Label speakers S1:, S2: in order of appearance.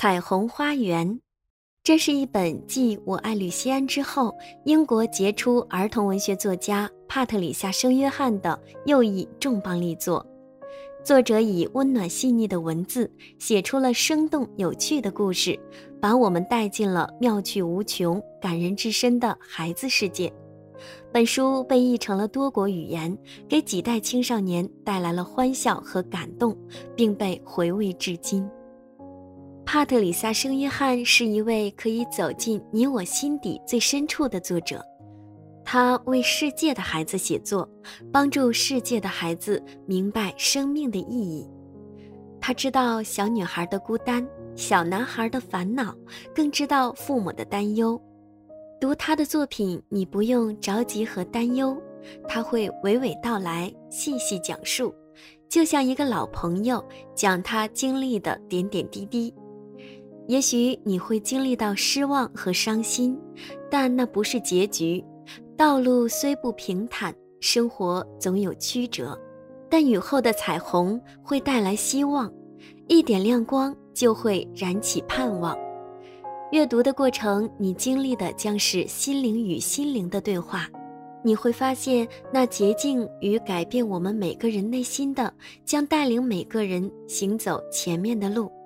S1: 彩虹花园，这是一本继《我爱吕西安》之后，英国杰出儿童文学作家帕特里夏·圣约翰的又一重磅力作。作者以温暖细腻的文字，写出了生动有趣的故事，把我们带进了妙趣无穷、感人至深的孩子世界。本书被译成了多国语言，给几代青少年带来了欢笑和感动，并被回味至今。帕特里萨·圣约翰是一位可以走进你我心底最深处的作者，他为世界的孩子写作，帮助世界的孩子明白生命的意义。他知道小女孩的孤单，小男孩的烦恼，更知道父母的担忧。读他的作品，你不用着急和担忧，他会娓娓道来，细细讲述，就像一个老朋友讲他经历的点点滴滴。也许你会经历到失望和伤心，但那不是结局。道路虽不平坦，生活总有曲折，但雨后的彩虹会带来希望，一点亮光就会燃起盼望。阅读的过程，你经历的将是心灵与心灵的对话，你会发现那洁净与改变我们每个人内心的，将带领每个人行走前面的路。